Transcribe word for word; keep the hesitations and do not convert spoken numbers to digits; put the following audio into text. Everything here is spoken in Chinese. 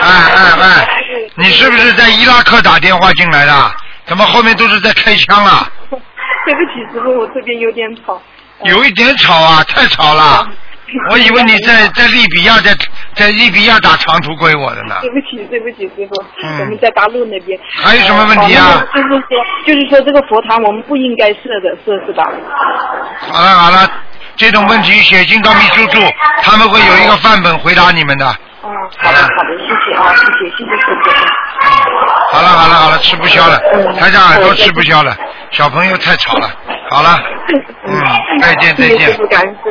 哎哎哎，你是不是在伊拉克打电话进来的？怎么后面都是在开枪啊？ 对不起师傅，我这边有点吵。 有一点吵啊，太吵了。我以为你在在利比亚在在利比亚打长途归我的呢。 对不起，对不起，师傅， 嗯、 我们在大陆那边。 还有什么问题啊？ 呃、就是说，就是说这个佛堂我们不应该设的，设是吧？ 好了好了，这种问题写进到秘书处，他们会有一个范本回答你们的。 哦，好的好的，谢谢啊，谢谢谢谢师傅。 好了好了好了，吃不消了，台长耳朵吃不消了，小朋友太吵了。好了，嗯，再见再见。